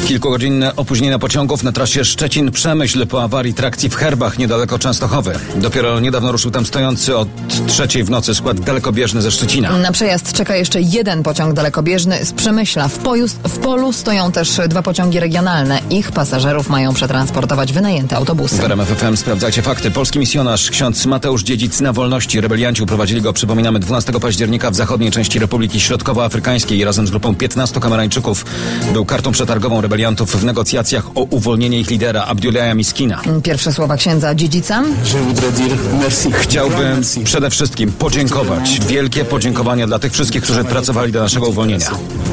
Kilkugodzinne opóźnienia pociągów na trasie Szczecin-Przemyśl po awarii trakcji w Herbach niedaleko Częstochowy. Dopiero niedawno ruszył tam stojący od 3:00 w nocy skład dalekobieżny ze Szczecina. Na przejazd czeka jeszcze jeden pociąg dalekobieżny z Przemyśla. W polu stoją też 2 pociągi regionalne. Ich pasażerów mają przetransportować wynajęte autobusy. W RMF FM sprawdzajcie fakty. Polski misjonarz ksiądz Mateusz Dziedzic na wolności. Rebelianci uprowadzili go, przypominamy, 12 października w zachodniej części Republiki Środkowoafrykańskiej. Razem z grupą 15 Kamerańczyków był kartą przetargową rebeliantów w negocjacjach o uwolnienie ich lidera Abdullaha Miskina. Pierwsze słowa księdza Dziedzica. Chciałbym przede wszystkim podziękować. Wielkie podziękowania dla tych wszystkich, którzy pracowali do naszego uwolnienia.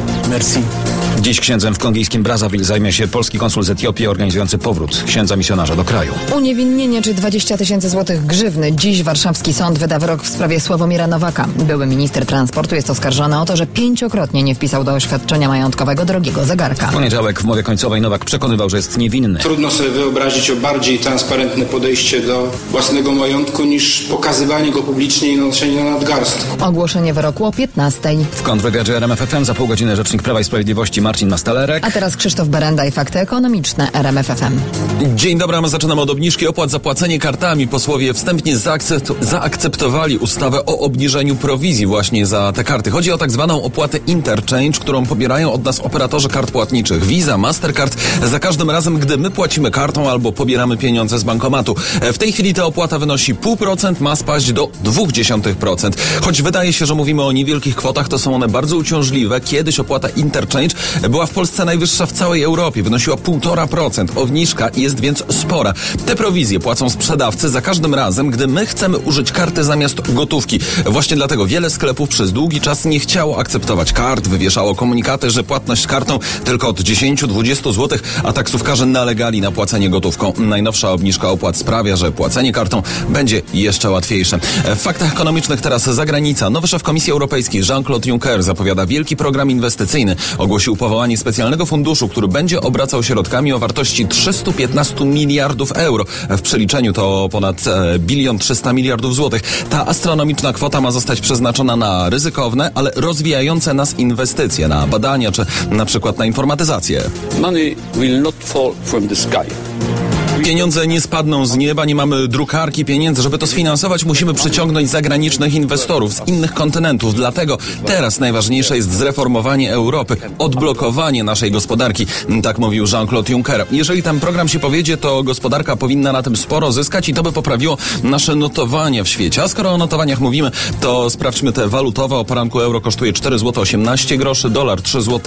Dziś księdzem w kongijskim Brazzaville zajmie się polski konsul z Etiopii organizujący powrót księdza misjonarza do kraju. Uniewinnienie czy 20 000 złotych grzywny. Dziś warszawski sąd wyda wyrok w sprawie Sławomira Nowaka. Były minister transportu jest oskarżony o to, że 5-krotnie nie wpisał do oświadczenia majątkowego drogiego zegarka. W poniedziałek w mowie końcowej Nowak przekonywał, że jest niewinny. Trudno sobie wyobrazić o bardziej transparentne podejście do własnego majątku niż pokazywanie go publicznie i noszenie na nadgarstku. Ogłoszenie wyroku o 15:00. W kontrwywiadzie RMF FM za pół godziny rzecznik Prawa i Sprawiedliwości Marcin Mastalerek. A teraz Krzysztof Berenda i fakty ekonomiczne RMF FM. Dzień dobry, my zaczynamy od obniżki opłat za płacenie kartami. Posłowie wstępnie zaakceptowali ustawę o obniżeniu prowizji właśnie za te karty. Chodzi o tak zwaną opłatę interchange, którą pobierają od nas operatorzy kart płatniczych Visa, Mastercard za każdym razem, gdy my płacimy kartą albo pobieramy pieniądze z bankomatu. W tej chwili ta opłata wynosi 0,5%, ma spaść do 0,2%. Choć wydaje się, że mówimy o niewielkich kwotach, to są one bardzo uciążliwe. Kiedyś opłata interchange była w Polsce najwyższa w całej Europie. Wynosiła 1,5%. Obniżka jest więc spora. Te prowizje płacą sprzedawcy za każdym razem, gdy my chcemy użyć karty zamiast gotówki. Właśnie dlatego wiele sklepów przez długi czas nie chciało akceptować kart, wywieszało komunikaty, że płatność kartą tylko od 10-20 zł, a taksówkarze nalegali na płacenie gotówką. Najnowsza obniżka opłat sprawia, że płacenie kartą będzie jeszcze łatwiejsze. W faktach ekonomicznych teraz zagranica. Nowy szef Komisji Europejskiej Jean-Claude Juncker zapowiada wielki program inwestycyjny. Ogłosił powołanie specjalnego funduszu, który będzie obracał środkami o wartości 315 miliardów euro. W przeliczeniu to ponad 1 300 miliardów złotych. Ta astronomiczna kwota ma zostać przeznaczona na ryzykowne, ale rozwijające nas inwestycje, na badania czy na przykład na informatyzację. Money will not fall from the sky. Pieniądze nie spadną z nieba, nie mamy drukarki pieniędzy. Żeby to sfinansować, musimy przyciągnąć zagranicznych inwestorów z innych kontynentów. Dlatego teraz najważniejsze jest zreformowanie Europy, odblokowanie naszej gospodarki. Tak mówił Jean-Claude Juncker. Jeżeli ten program się powiedzie, to gospodarka powinna na tym sporo zyskać i to by poprawiło nasze notowania w świecie. A skoro o notowaniach mówimy, to sprawdźmy te walutowe. O poranku euro kosztuje 4,18 zł, dolar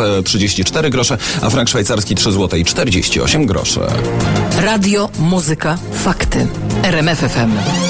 3,34 zł, a frank szwajcarski 3,48 zł. Radio, muzyka, fakty. RMF FM.